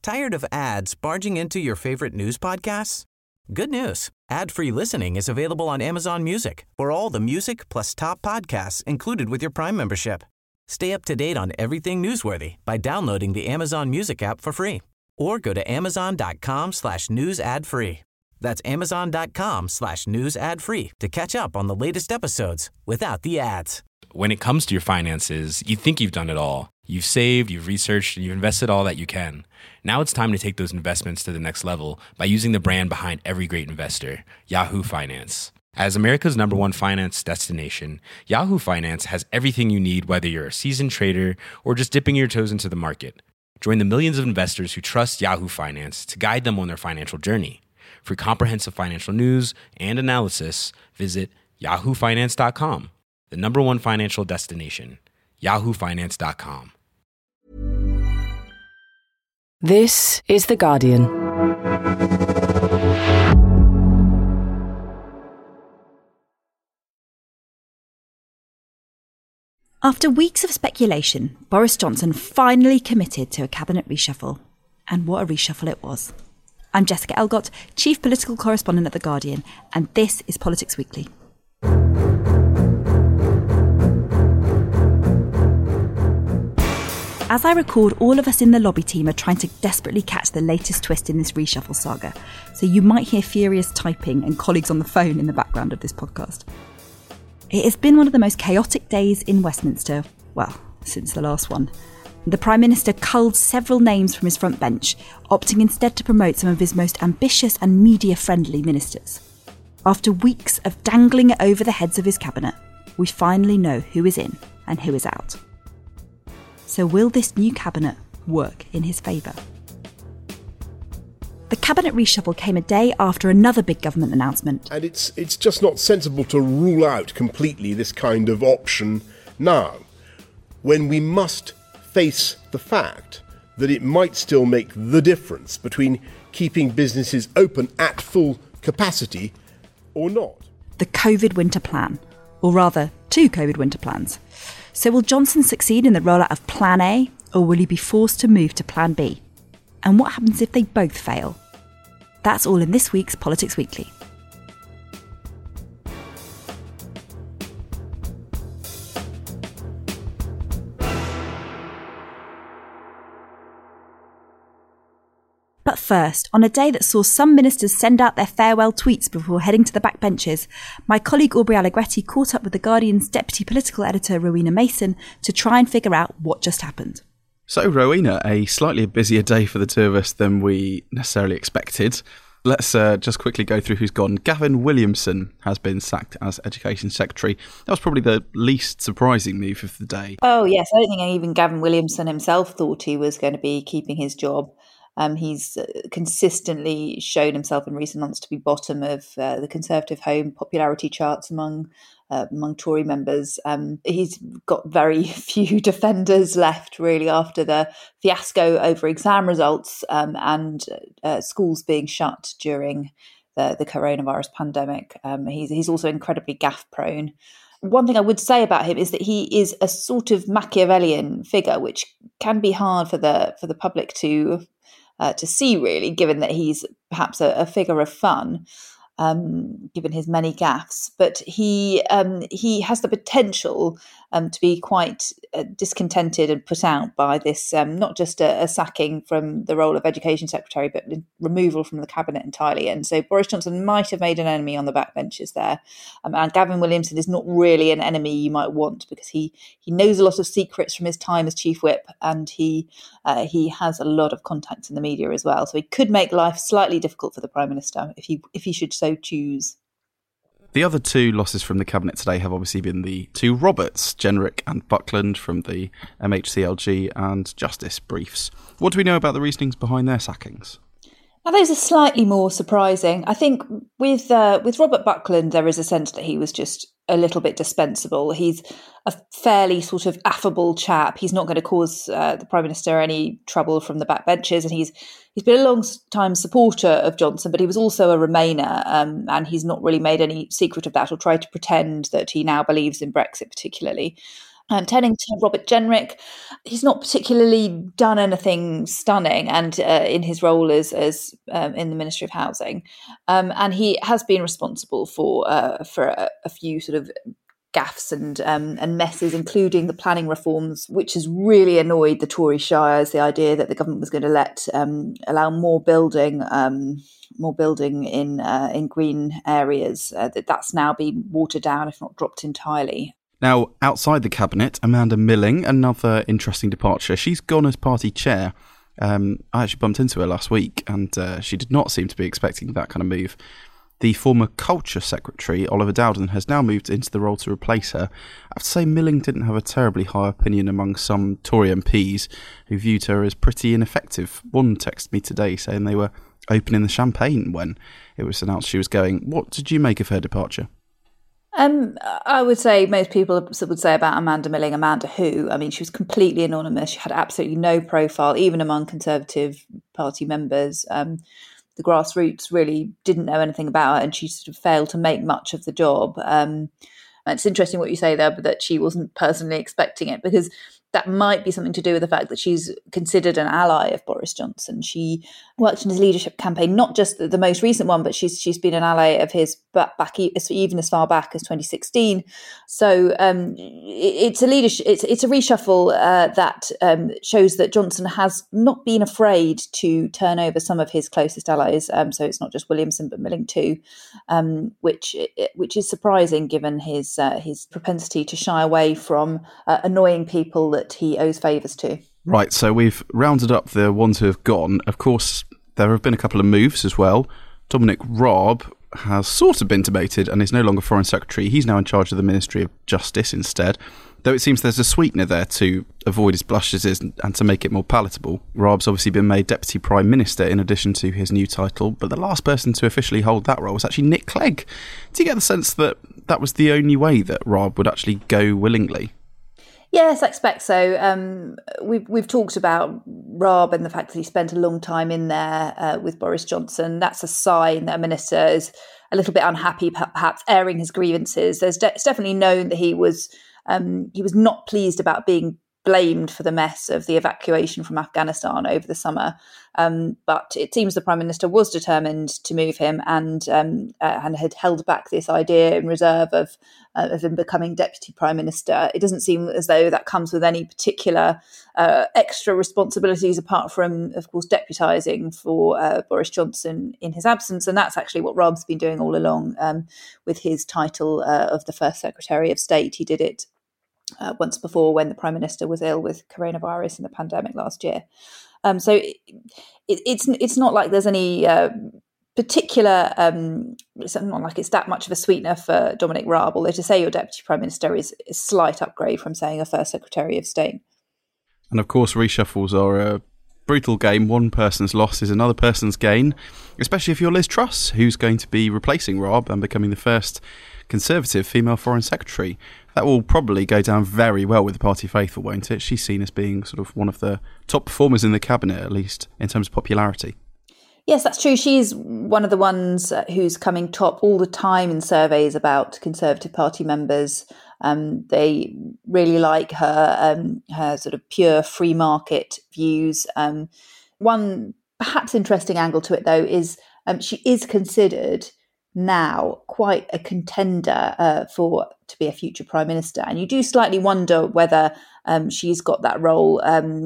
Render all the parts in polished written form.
Tired of ads barging into your favorite news podcasts? Good news. Ad-free listening is available on Amazon Music for all the music plus top podcasts included with your Prime membership. Stay up to date on everything newsworthy by downloading the Amazon Music app for free or go to amazon.com/news ad free. That's amazon.com/news ad free to catch up on the latest episodes without the ads. When it comes to your finances, you think you've done it all. You've saved, you've researched, and you've invested all that you can. Now it's time to take those investments to the next level by using the brand behind every great investor, Yahoo Finance. As America's #1 finance destination, Yahoo Finance has everything you need, whether you're a seasoned trader or just dipping your toes into the market. Join the millions of investors who trust Yahoo Finance to guide them on their financial journey. For comprehensive financial news and analysis, visit yahoofinance.com, the #1 financial destination, yahoofinance.com. This is The Guardian. After weeks of speculation, Boris Johnson finally committed to a cabinet reshuffle. And what a reshuffle it was. I'm Jessica Elgott, Chief Political Correspondent at The Guardian, and this is Politics Weekly. As I record, all of us in the lobby team are trying to desperately catch the latest twist in this reshuffle saga, so you might hear furious typing and colleagues on the phone in the background of this podcast. It has been one of the most chaotic days in Westminster, well, since the last one. The Prime Minister culled several names from his front bench, opting instead to promote some of his most ambitious and media-friendly ministers. After weeks of dangling it over the heads of his cabinet, we finally know who is in and who is out. So will this new cabinet work in his favour? The cabinet reshuffle came a day after another big government announcement. And it's just not sensible to rule out completely this kind of option now, when we must face the fact that it might still make the difference between keeping businesses open at full capacity or not. The COVID winter plan, or rather, two COVID winter plans. So will Johnson succeed in the rollout of Plan A, or will he be forced to move to Plan B? And what happens if they both fail? That's all in this week's Politics Weekly. But first, on a day that saw some ministers send out their farewell tweets before heading to the backbenches, my colleague Aubrey Allegretti caught up with The Guardian's deputy political editor Rowena Mason to try and figure out what just happened. So, Rowena, a slightly busier day for the two of us than we necessarily expected. Let's just quickly go through who's gone. Gavin Williamson has been sacked as Education Secretary. That was probably the least surprising move of the day. Oh, yes. I don't think even Gavin Williamson himself thought he was going to be keeping his job. He's consistently shown himself in recent months to be bottom of the Conservative Home popularity charts among Tory members. He's got very few defenders left, really, after the fiasco over exam results and schools being shut during the coronavirus pandemic. He's also incredibly gaffe prone. One thing I would say about him is that he is a sort of Machiavellian figure, which can be hard for the public to see, really, given that he's perhaps a figure of fun, given his many gaffes. But he has the potential to be quite discontented and put out by this, not just a sacking from the role of Education Secretary, but removal from the cabinet entirely. And so Boris Johnson might have made an enemy on the backbenches there. And Gavin Williamson is not really an enemy you might want, because he knows a lot of secrets from his time as Chief Whip, and he has a lot of contacts in the media as well. So he could make life slightly difficult for the Prime Minister if he should so choose. The other two losses from the cabinet today have obviously been the two Roberts, Jenrick and Buckland, from the MHCLG and Justice briefs. What do we know about the reasonings behind their sackings? Now, those are slightly more surprising. I think with Robert Buckland, there is a sense that he was just a little bit dispensable. He's a fairly sort of affable chap. He's not going to cause the Prime Minister any trouble from the backbenches, and he's been a long-time supporter of Johnson, but he was also a Remainer, and he's not really made any secret of that or tried to pretend that he now believes in Brexit particularly. Turning to Robert Jenrick, he's not particularly done anything stunning, and in his role as in the Ministry of Housing, and he has been responsible for a few sort of gaffes and messes, including the planning reforms, which has really annoyed the Tory shires. The idea that the government was going to allow more building in green areas, that's now been watered down, if not dropped entirely. Now, outside the cabinet, Amanda Milling, another interesting departure. She's gone as party chair. I actually bumped into her last week, and she did not seem to be expecting that kind of move. The former Culture Secretary, Oliver Dowden, has now moved into the role to replace her. I have to say Milling didn't have a terribly high opinion among some Tory MPs who viewed her as pretty ineffective. One texted me today saying they were opening the champagne when it was announced she was going. What did you make of her departure? I would say most people would say about Amanda Milling, Amanda who? I mean, she was completely anonymous. She had absolutely no profile, even among Conservative Party members. The grassroots really didn't know anything about her, and she sort of failed to make much of the job. It's interesting what you say there, but that she wasn't personally expecting it, because that might be something to do with the fact that she's considered an ally of Boris Johnson. She worked in his leadership campaign, not just the most recent one, but she's been an ally of his back even as far back as 2016. So it's a leadership. It's a reshuffle that shows that Johnson has not been afraid to turn over some of his closest allies. So it's not just Williamson, but Milling too, which is surprising given his propensity to shy away from annoying people that he owes favours to. Right, so we've rounded up the ones who have gone. Of course, there have been a couple of moves as well. Dominic Raab has sort of been demoted and is no longer Foreign Secretary. He's now in charge of the Ministry of Justice instead, though it seems there's a sweetener there to avoid his blushes and to make it more palatable. Raab's obviously been made Deputy Prime Minister in addition to his new title, but the last person to officially hold that role was actually Nick Clegg. Do you get the sense that that was the only way that Raab would actually go willingly? Yes, I expect so. We've talked about Raab and the fact that he spent a long time in there with Boris Johnson. That's a sign that a minister is a little bit unhappy, perhaps airing his grievances. It's definitely known that he was not pleased about being blamed for the mess of the evacuation from Afghanistan over the summer. But it seems the Prime Minister was determined to move him and had held back this idea in reserve of him becoming Deputy Prime Minister. It doesn't seem as though that comes with any particular extra responsibilities apart from, of course, deputising for Boris Johnson in his absence. And that's actually what Raab's been doing all along with his title of the First Secretary of State. He did it once before when the Prime Minister was ill with coronavirus in the pandemic last year. So it's not like there's any particular, it's not like it's that much of a sweetener for Dominic Raab, although to say you're Deputy Prime Minister is a slight upgrade from saying a First Secretary of State. And of course, reshuffles are a brutal game. One person's loss is another person's gain, especially if you're Liz Truss, who's going to be replacing Raab and becoming the first Conservative female Foreign Secretary. That will probably go down very well with the party faithful, won't it? She's seen as being sort of one of the top performers in the cabinet, at least in terms of popularity. Yes, that's true. She's one of the ones who's coming top all the time in surveys about Conservative Party members. They really like her sort of pure free market views. One perhaps interesting angle to it, though, is she is considered now quite a contender to be a future Prime Minister. And you do slightly wonder whether she's got that role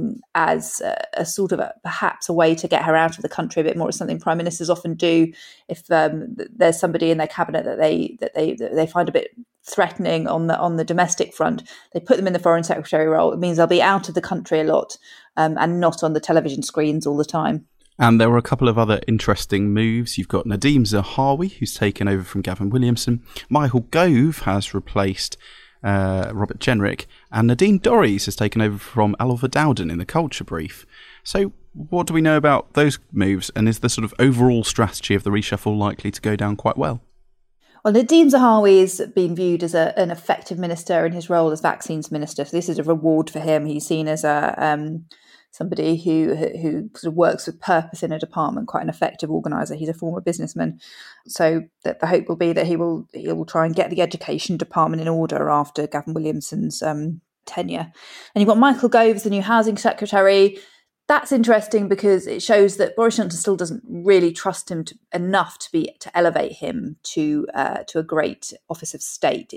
as a sort of perhaps a way to get her out of the country a bit more. It's something Prime Ministers often do if there's somebody in their cabinet that they find a bit threatening on the domestic front. They put them in the Foreign Secretary role. It means they'll be out of the country a lot and not on the television screens all the time. And there were a couple of other interesting moves. You've got Nadhim Zahawi, who's taken over from Gavin Williamson. Michael Gove has replaced Robert Jenrick. And Nadine Dorries has taken over from Oliver Dowden in the Culture Brief. So what do we know about those moves? And is the sort of overall strategy of the reshuffle likely to go down quite well? Well, Nadhim Zahawi has been viewed as an effective minister in his role as vaccines minister. So this is a reward for him. He's seen as somebody who sort of works with purpose in a department, quite an effective organiser. He's a former businessman. So that the hope will be that he will try and get the education department in order after Gavin Williamson's tenure. And you've got Michael Gove as the new housing secretary. That's interesting because it shows that Boris Johnson still doesn't really trust him enough to elevate him to a great office of state.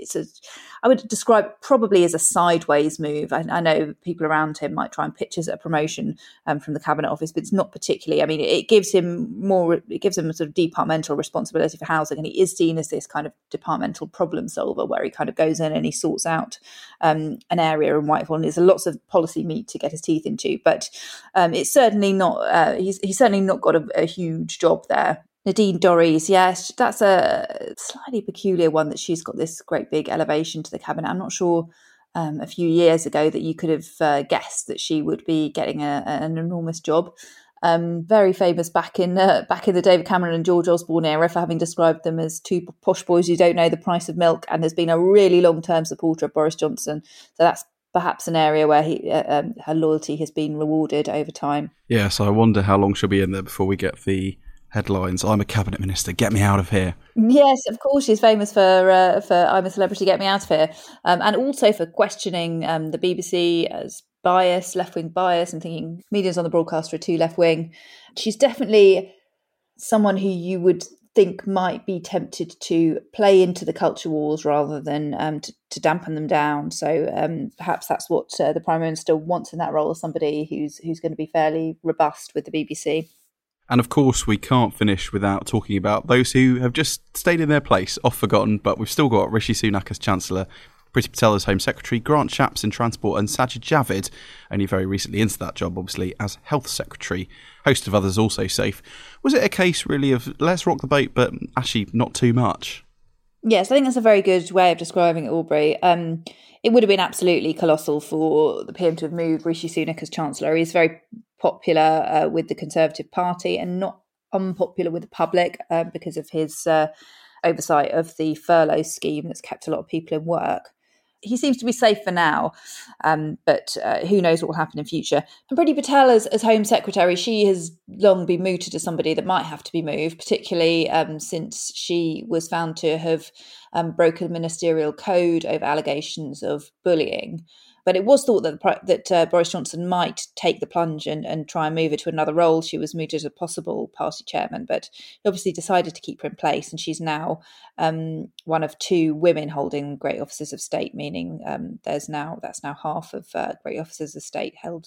I would describe it probably as a sideways move. I know people around him might try and pitch as a promotion from the cabinet office, but it's not particularly. I mean, it gives him a sort of departmental responsibility for housing, and he is seen as this kind of departmental problem solver where he kind of goes in and he sorts out an area in Whitehall, and there's lots of policy meat to get his teeth into, but. It's certainly not. He's certainly not got a huge job there. Nadine Dorries, yes, that's a slightly peculiar one that she's got this great big elevation to the cabinet. I'm not sure a few years ago that you could have guessed that she would be getting an enormous job. Very famous back in the David Cameron and George Osborne era for having described them as two posh boys who don't know the price of milk, and has been a really long-term supporter of Boris Johnson. So that's perhaps an area where her loyalty has been rewarded over time. Yeah, so I wonder how long she'll be in there before we get the headlines, "I'm a cabinet minister, get me out of here." Yes, of course, she's famous for "I'm a celebrity, get me out of here," and also for questioning the BBC as bias, left-wing bias, and thinking media's on the broadcaster are too left-wing. She's definitely someone who you would think might be tempted to play into the culture wars rather than to dampen them down. So perhaps that's what the Prime Minister wants in that role, somebody who's going to be fairly robust with the BBC. And of course, we can't finish without talking about those who have just stayed in their place, off forgotten, but we've still got Rishi Sunak as Chancellor, Priti Patel as Home Secretary, Grant Shapps in Transport, and Sajid Javid, only very recently into that job, obviously, as Health Secretary. Host of others also safe. Was it a case, really, of let's rock the boat, but actually not too much? Yes, I think that's a very good way of describing it, Aubrey. It would have been absolutely colossal for the PM to have moved Rishi Sunak as Chancellor. He's very popular with the Conservative Party and not unpopular with the public because of his oversight of the furlough scheme that's kept a lot of people in work. He seems to be safe for now, but who knows what will happen in future. And Priti Patel as Home Secretary, she has long been mooted as somebody that might have to be moved, particularly since she was found to have broken the ministerial code over allegations of bullying. But it was thought that Boris Johnson might take the plunge and try and move her to another role. She was mooted as a possible party chairman, but he obviously decided to keep her in place. And she's now one of two women holding great offices of state, meaning that's now half of great offices of state held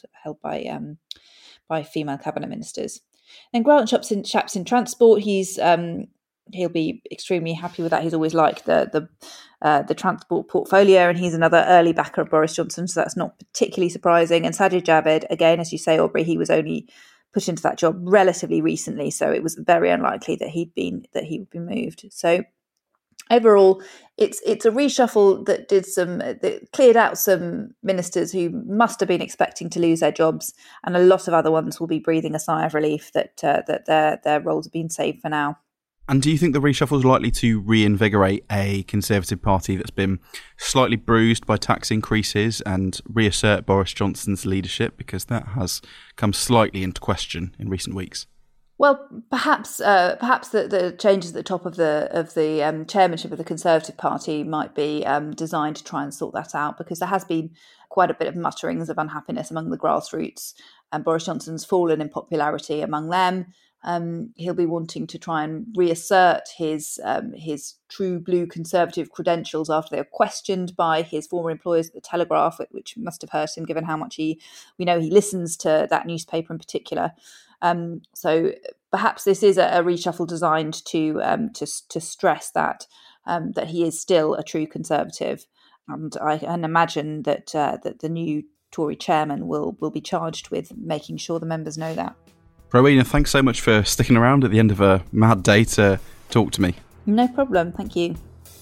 by female cabinet ministers. And Grant Shapps in Transport, he'll be extremely happy with that. He's always liked the transport portfolio, and he's another early backer of Boris Johnson, so that's not particularly surprising. And Sajid Javid, again, as you say, Aubrey, he was only put into that job relatively recently, so it was very unlikely that he would be moved. So overall, it's a reshuffle that cleared out some ministers who must have been expecting to lose their jobs, and a lot of other ones will be breathing a sigh of relief that their roles have been saved for now. And do you think the reshuffle is likely to reinvigorate a Conservative Party that's been slightly bruised by tax increases and reassert Boris Johnson's leadership, because that has come slightly into question in recent weeks? Well, perhaps the changes at the top of the chairmanship of the Conservative Party might be designed to try and sort that out, because there has been quite a bit of mutterings of unhappiness among the grassroots, and Boris Johnson's fallen in popularity among them. He'll be wanting to try and reassert his true blue Conservative credentials after they were questioned by his former employers at the Telegraph, which must have hurt him, given how much we know he listens to that newspaper in particular. So perhaps this is a reshuffle designed to stress that he is still a true Conservative, and I can imagine that the new Tory chairman will be charged with making sure the members know that. Rowena, thanks so much for sticking around at the end of a mad day to talk to me. No problem, thank you.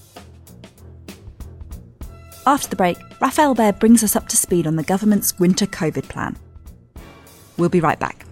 After the break, Raphael Baer brings us up to speed on the government's winter COVID plan. We'll be right back.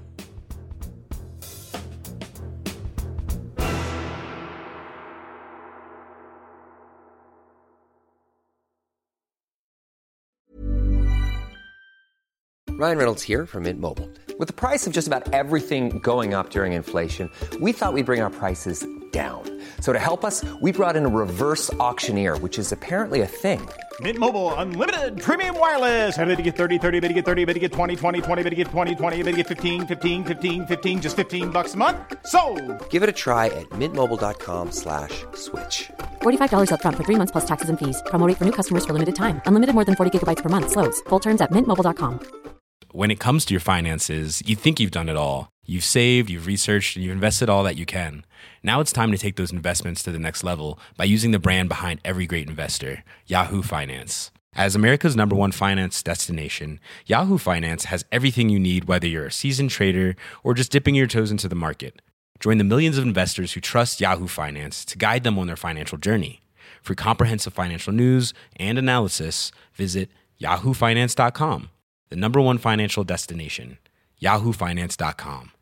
Ryan Reynolds here from Mint Mobile. With the price of just about everything going up during inflation, we thought we'd bring our prices down. So to help us, we brought in a reverse auctioneer, which is apparently a thing. Mint Mobile Unlimited Premium Wireless. How to get 30, 30, bit to get 30, bit to get 20, 20, 20, bit to get 20, 20, bit to get 15, 15, 15, 15, just $15 a month? Sold! Give it a try at mintmobile.com/switch. $45 up front for 3 months plus taxes and fees. Promo rate for new customers for limited time. Unlimited more than 40 gigabytes per month. Slows full terms at mintmobile.com. When it comes to your finances, you think you've done it all. You've saved, you've researched, and you've invested all that you can. Now it's time to take those investments to the next level by using the brand behind every great investor, Yahoo Finance. As America's #1 finance destination, Yahoo Finance has everything you need, whether you're a seasoned trader or just dipping your toes into the market. Join the millions of investors who trust Yahoo Finance to guide them on their financial journey. For comprehensive financial news and analysis, visit yahoofinance.com. The #1 financial destination, yahoofinance.com.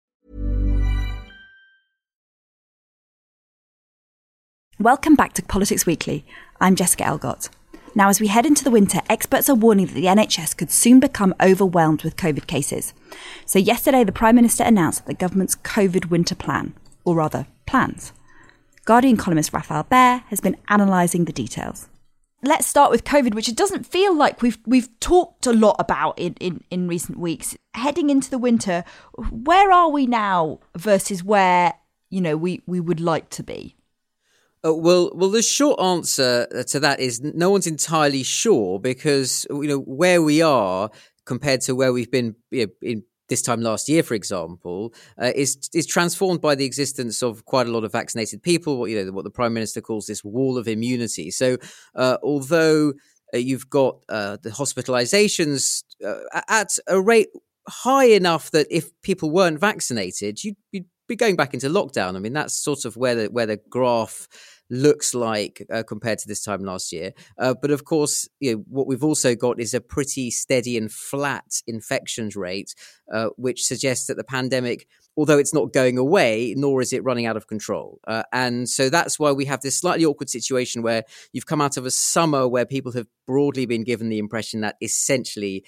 Welcome back to Politics Weekly. I'm Jessica Elgott. Now, as we head into the winter, experts are warning that the NHS could soon become overwhelmed with COVID cases. So yesterday, the Prime Minister announced the government's COVID winter plan, or rather, plans. Guardian columnist Rafael Behr has been analysing the details. Let's start with COVID, which it doesn't feel like we've talked a lot about in recent weeks. Heading into the winter, where are we now versus where, we would like to be? Well, the short answer to that is no one's entirely sure because, where we are compared to where we've been in this time last year, for example, is transformed by the existence of quite a lot of vaccinated people, what the Prime Minister calls this wall of immunity. So although you've got the hospitalizations at a rate high enough that if people weren't vaccinated, you'd be going back into lockdown. I mean, that's sort of where the graph looks like compared to this time last year. But of course, what we've also got is a pretty steady and flat infections rate, which suggests that the pandemic, although it's not going away, nor is it running out of control. And so that's why we have this slightly awkward situation where you've come out of a summer where people have broadly been given the impression that essentially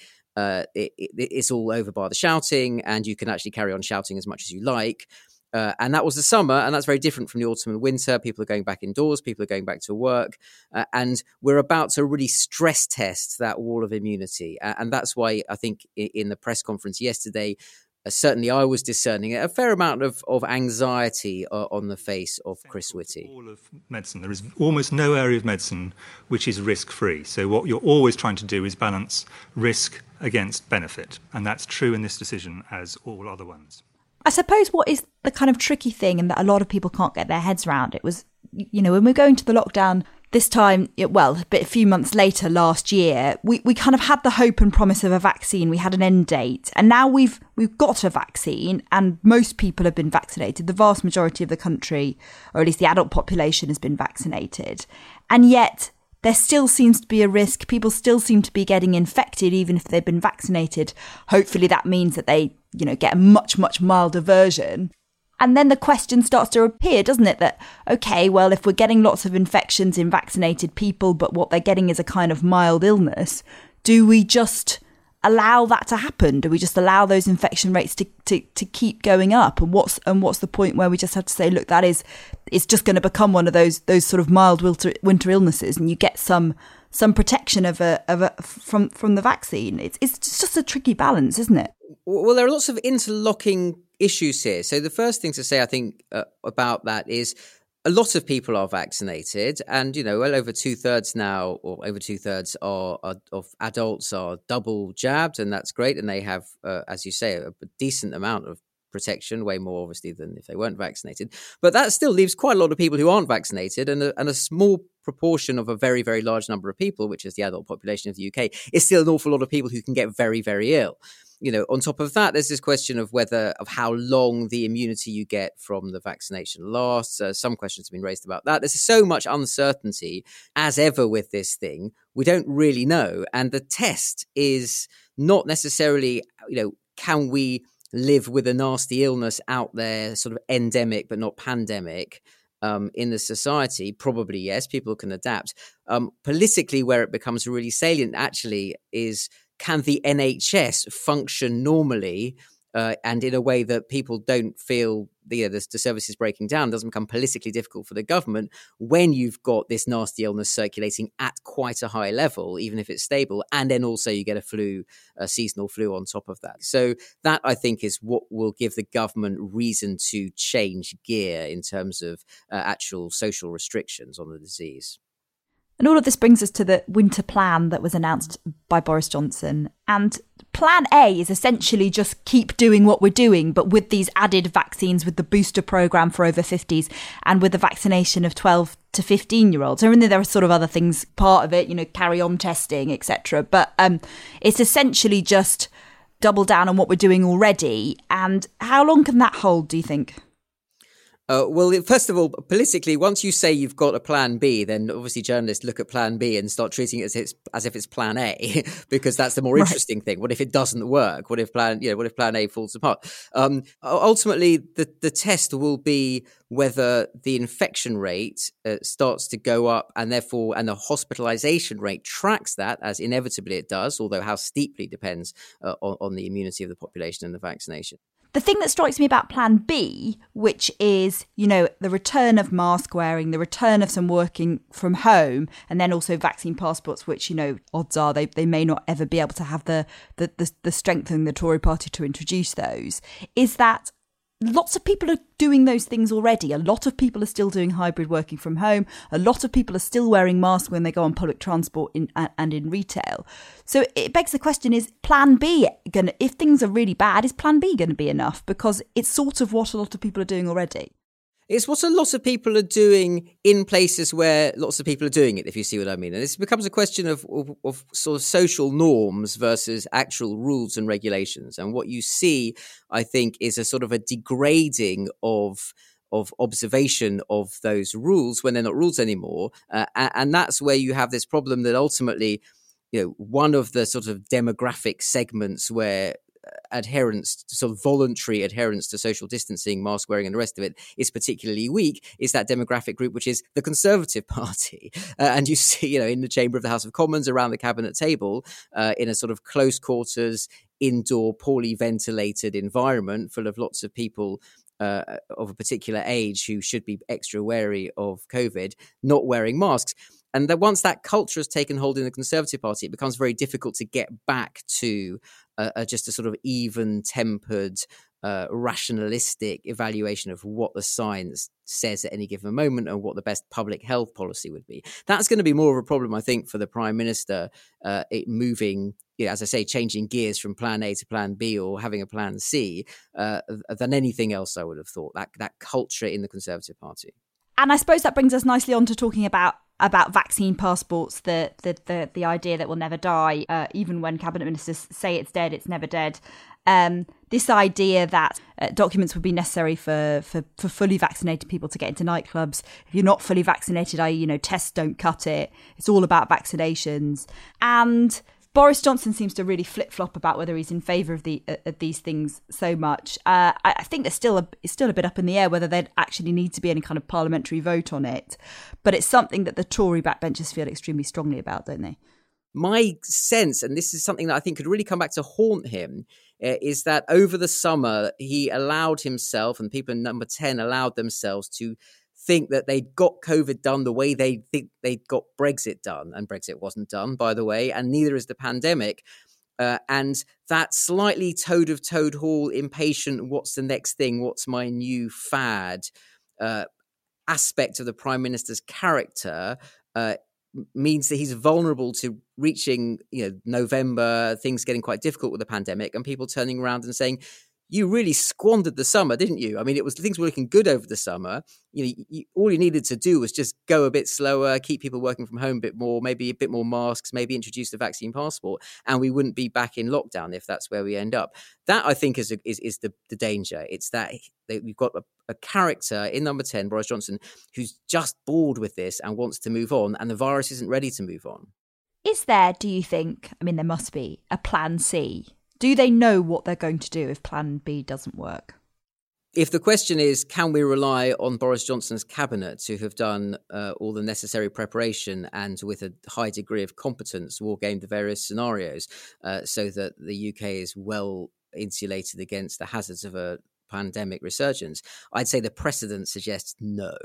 it's all over by the shouting and you can actually carry on shouting as much as you like. And that was the summer, and that's very different from the autumn and winter. People are going back indoors, people are going back to work, and we're about to really stress test that wall of immunity. And that's why I think in the press conference yesterday, certainly I was discerning a fair amount of anxiety on the face of Chris Whitty. All of medicine, there is almost no area of medicine which is risk-free. So what you're always trying to do is balance risk against benefit, and that's true in this decision as all other ones. I suppose what is the kind of tricky thing and that a lot of people can't get their heads around, it was, when we're going to the lockdown this time, a few months later last year, we kind of had the hope and promise of a vaccine. We had an end date, and now we've got a vaccine and most people have been vaccinated. The vast majority of the country, or at least the adult population, has been vaccinated. And yet there still seems to be a risk. People still seem to be getting infected, even if they've been vaccinated. Hopefully that means that they, get a much, much milder version. And then the question starts to appear, doesn't it? That, okay, well, if we're getting lots of infections in vaccinated people, but what they're getting is a kind of mild illness, do we just allow that to happen? Do we just allow those infection rates to keep going up? And what's the point where we just have to say, look, it's just going to become one of those sort of mild winter illnesses, and you get some protection from the vaccine? It's just a tricky balance, isn't it? Well, there are lots of interlocking issues here. So the first thing to say, I think, about that is a lot of people are vaccinated, and well over 2/3 now, or over 2/3 of adults are double jabbed, and that's great. And they have, as you say, a decent amount of protection, way more obviously than if they weren't vaccinated. But that still leaves quite a lot of people who aren't vaccinated, and a small proportion of a very, very large number of people, which is the adult population of the UK, is still an awful lot of people who can get very, very ill. On top of that, there's this question of how long the immunity you get from the vaccination lasts. Some questions have been raised about that. There's so much uncertainty, as ever with this thing. We don't really know. And the test is not necessarily, can we live with a nasty illness out there, sort of endemic but not pandemic, in the society? Probably yes, people can adapt. Politically, where it becomes really salient actually is, can the NHS function normally and in a way that people don't feel the service is breaking down, doesn't become politically difficult for the government when you've got this nasty illness circulating at quite a high level, even if it's stable, and then also you get a seasonal flu on top of that. So that, I think, is what will give the government reason to change gear in terms of actual social restrictions on the disease. And all of this brings us to the winter plan that was announced by Boris Johnson. And plan A is essentially just keep doing what we're doing, but with these added vaccines, with the booster programme for over 50s and with the vaccination of 12 to 15-year-olds. I mean, there are sort of other things part of it, carry on testing, etc. But it's essentially just double down on what we're doing already. And how long can that hold, do you think? Well, first of all, politically, once you say you've got a plan B, then obviously journalists look at plan B and start treating it as if it's plan A, because that's the more interesting thing. What if it doesn't work? What if plan A falls apart? Ultimately, the test will be whether the infection rate starts to go up, and the hospitalization rate tracks that, as inevitably it does, although how steeply depends on the immunity of the population and the vaccination. The thing that strikes me about plan B, which is, the return of mask wearing, the return of some working from home, and then also vaccine passports, which, odds are they may not ever be able to have the strength in the Tory party to introduce those, is that lots of people are doing those things already. A lot of people are still doing hybrid working from home. A lot of people are still wearing masks when they go on public transport and in retail. So it begs the question, is plan B if things are really bad, is plan B going to be enough? Because it's sort of what a lot of people are doing already. It's what a lot of people are doing in places where lots of people are doing it, if you see what I mean. And this becomes a question of sort of social norms versus actual rules and regulations. And what you see, I think, is a sort of a degrading of observation of those rules when they're not rules anymore. And that's where you have this problem that ultimately, one of the sort of demographic segments where voluntary adherence to social distancing, mask wearing and the rest of it is particularly weak, is that demographic group, which is the Conservative Party. And you see, in the chamber of the House of Commons, around the cabinet table, in a sort of close quarters, indoor, poorly ventilated environment full of lots of people of a particular age who should be extra wary of COVID, not wearing masks. And that once that culture has taken hold in the Conservative Party, it becomes very difficult to get back to just a sort of even-tempered, rationalistic evaluation of what the science says at any given moment and what the best public health policy would be. That's going to be more of a problem, I think, for the Prime Minister, it moving, as I say, changing gears from plan A to plan B or having a plan C, than anything else I would have thought, that culture in the Conservative Party. And I suppose that brings us nicely on to talking about vaccine passports, the idea that we'll never die, even when cabinet ministers say it's dead, it's never dead. This idea that documents would be necessary for fully vaccinated people to get into nightclubs. If you're not fully vaccinated, tests don't cut it. It's all about vaccinations. And Boris Johnson seems to really flip-flop about whether he's in favour of these things so much. I think it's still a bit up in the air whether there'd actually need to be any kind of parliamentary vote on it. But it's something that the Tory backbenchers feel extremely strongly about, don't they? My sense, and this is something that I think could really come back to haunt him, is that over the summer he allowed himself, and people in Number 10 allowed themselves to think that they'd got COVID done the way they think they'd got Brexit done. And Brexit wasn't done, by the way, and neither is the pandemic. And that slightly Toad of Toad Hall, impatient, what's the next thing, what's my new fad aspect of the Prime Minister's character means that he's vulnerable to reaching November, things getting quite difficult with the pandemic, and people turning around and saying, you really squandered the summer, didn't you? I mean, things were looking good over the summer. All you needed to do was just go a bit slower, keep people working from home a bit more, maybe a bit more masks, maybe introduce the vaccine passport, and we wouldn't be back in lockdown if that's where we end up. That, I think, is the danger. It's that we've got a character in Number 10, Boris Johnson, who's just bored with this and wants to move on, and the virus isn't ready to move on. Is there, do you think, I mean, there must be, a plan C? Do they know what they're going to do if plan B doesn't work? If the question is, can we rely on Boris Johnson's cabinet to have done all the necessary preparation and with a high degree of competence war game the various scenarios so that the UK is well insulated against the hazards of a pandemic resurgence? I'd say the precedent suggests no.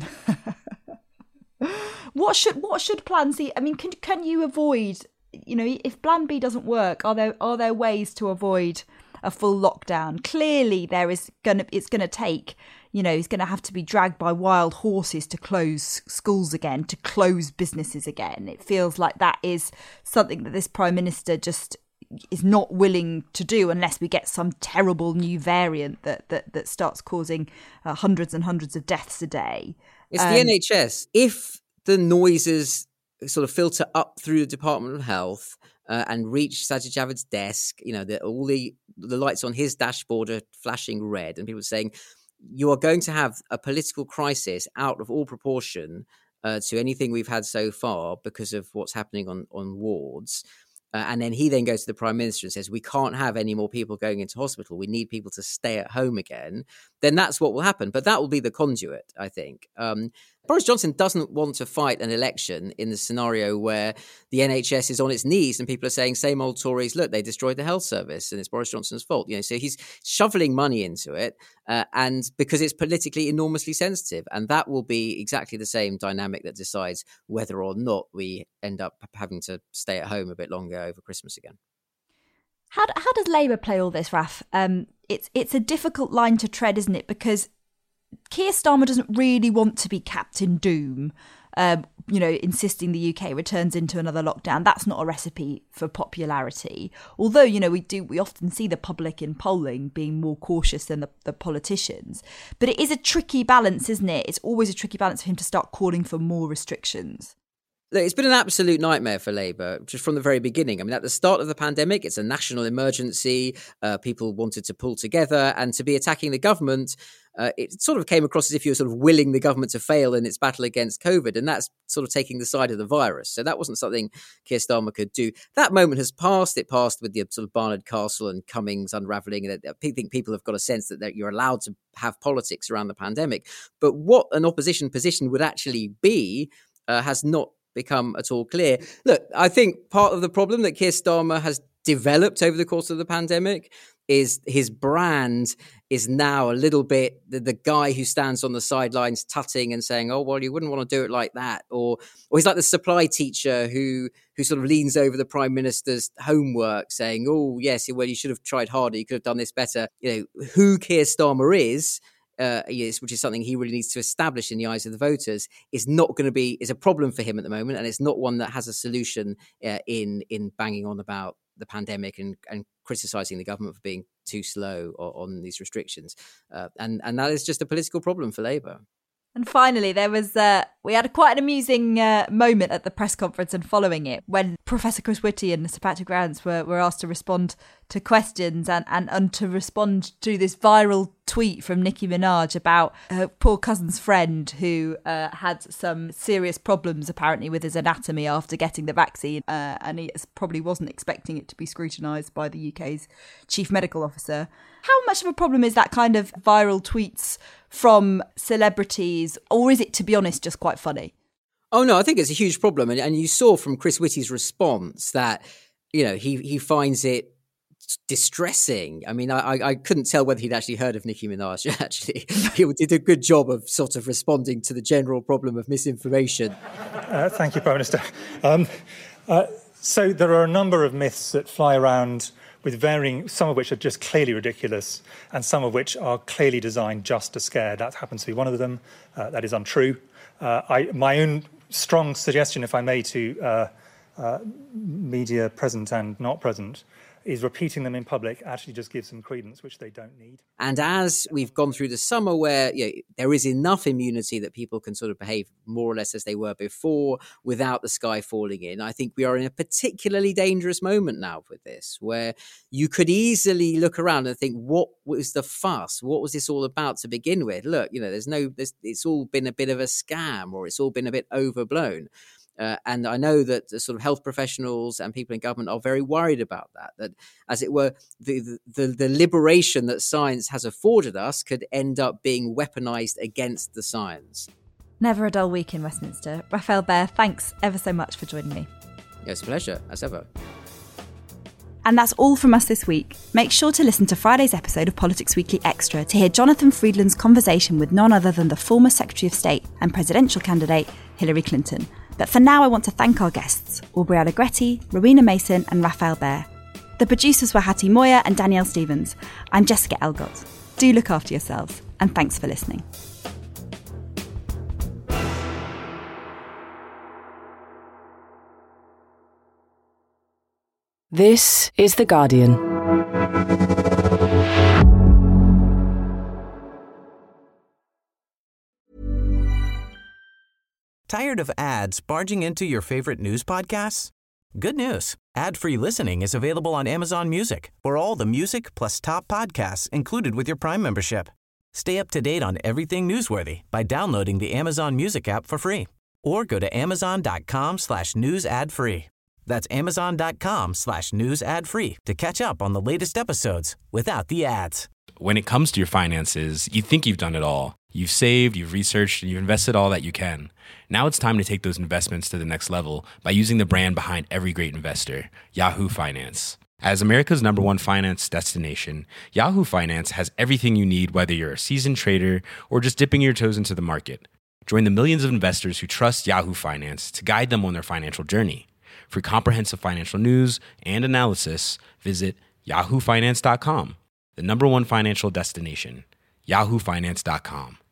What should Plan C? I mean, can you avoid? If Plan B doesn't work, are there ways to avoid a full lockdown? Clearly, it's going to take. It's going to have to be dragged by wild horses to close schools again, to close businesses again. It feels like that is something that this Prime Minister just is not willing to do unless we get some terrible new variant that starts causing hundreds and hundreds of deaths a day. It's the NHS. If the noises sort of filter up through the Department of Health and reach Sajid Javid's desk, all the lights on his dashboard are flashing red, and people are saying, you are going to have a political crisis out of all proportion to anything we've had so far because of what's happening on wards. And then he then goes to the Prime Minister and says, we can't have any more people going into hospital. We need people to stay at home again. Then that's what will happen. But that will be the conduit, I think. Boris Johnson doesn't want to fight an election in the scenario where the NHS is on its knees and people are saying, same old Tories, look, they destroyed the health service and it's Boris Johnson's fault. So he's shoveling money into it and because it's politically enormously sensitive. And that will be exactly the same dynamic that decides whether or not we end up having to stay at home a bit longer over Christmas again. How does Labour play all this, Raf? It's a difficult line to tread, isn't it? Because Keir Starmer doesn't really want to be Captain Doom, insisting the UK returns into another lockdown. That's not a recipe for popularity. Although, we often see the public in polling being more cautious than the politicians. But it is a tricky balance, isn't it? It's always a tricky balance for him to start calling for more restrictions. Look, it's been an absolute nightmare for Labour just from the very beginning. I mean, at the start of the pandemic, it's a national emergency. People wanted to pull together and to be attacking the government. It sort of came across as if you were sort of willing the government to fail in its battle against COVID. And that's sort of taking the side of the virus. So that wasn't something Keir Starmer could do. That moment has passed. It passed with the sort of Barnard Castle and Cummings unravelling. And I think people have got a sense that you're allowed to have politics around the pandemic. But what an opposition position would actually be has not become at all clear. Look, I think part of the problem that Keir Starmer has developed over the course of the pandemic is his brand is now a little bit the guy who stands on the sidelines tutting and saying, oh, well, you wouldn't want to do it like that. Or he's like the supply teacher who sort of leans over the Prime Minister's homework saying, oh, yes, well, you should have tried harder. You could have done this better. Who Keir Starmer is, which is something he really needs to establish in the eyes of the voters, is a problem for him at the moment, and it's not one that has a solution in banging on about the pandemic and criticising the government for being too slow on these restrictions, and that is just a political problem for Labour. And finally, we had quite an amusing moment at the press conference and following it when Professor Chris Whitty and Sir Patrick Vallance were asked to respond to questions and to respond to this viral tweet from Nicki Minaj about her poor cousin's friend who had some serious problems apparently with his anatomy after getting the vaccine, and he probably wasn't expecting it to be scrutinised by the UK's chief medical officer. How much of a problem is that kind of viral tweets from celebrities, or is it, to be honest, just quite funny? Oh, no, I think it's a huge problem. And you saw from Chris Whitty's response that, he finds it distressing. I mean, I couldn't tell whether he'd actually heard of Nicki Minaj. Actually, he did a good job of sort of responding to the general problem of misinformation. Thank you, Prime Minister. So there are a number of myths that fly around with varying, some of which are just clearly ridiculous and some of which are clearly designed just to scare. That happens to be one of them. That is untrue. My own strong suggestion, if I may, to media present and not present, is repeating them in public actually just gives them credence, which they don't need. And as we've gone through the summer where there is enough immunity that people can sort of behave more or less as they were before without the sky falling in, I think we are in a particularly dangerous moment now with this, where you could easily look around and think, what was the fuss? What was this all about to begin with? Look, it's all been a bit of a scam, or it's all been a bit overblown. And I know that the sort of health professionals and people in government are very worried about that, as it were, the liberation that science has afforded us could end up being weaponised against the science. Never a dull week in Westminster. Raphael Behr, thanks ever so much for joining me. It's a pleasure, as ever. And that's all from us this week. Make sure to listen to Friday's episode of Politics Weekly Extra to hear Jonathan Friedland's conversation with none other than the former Secretary of State and presidential candidate Hillary Clinton. But for now, I want to thank our guests, Aubrey Allegretti, Rowena Mason and Raphael Behr. The producers were Hattie Moyer and Danielle Stevens. I'm Jessica Elgott. Do look after yourselves, and thanks for listening. This is The Guardian. Tired of ads barging into your favorite news podcasts? Good news. Ad-free listening is available on Amazon Music for all the music plus top podcasts included with your Prime membership. Stay up to date on everything newsworthy by downloading the Amazon Music app for free or go to amazon.com/news ad free. That's amazon.com/news ad free to catch up on the latest episodes without the ads. When it comes to your finances, you think you've done it all. You've saved, you've researched, and you've invested all that you can. Now it's time to take those investments to the next level by using the brand behind every great investor, Yahoo Finance. As America's #1 finance destination, Yahoo Finance has everything you need, whether you're a seasoned trader or just dipping your toes into the market. Join the millions of investors who trust Yahoo Finance to guide them on their financial journey. For comprehensive financial news and analysis, visit yahoofinance.com, the #1 financial destination, yahoofinance.com.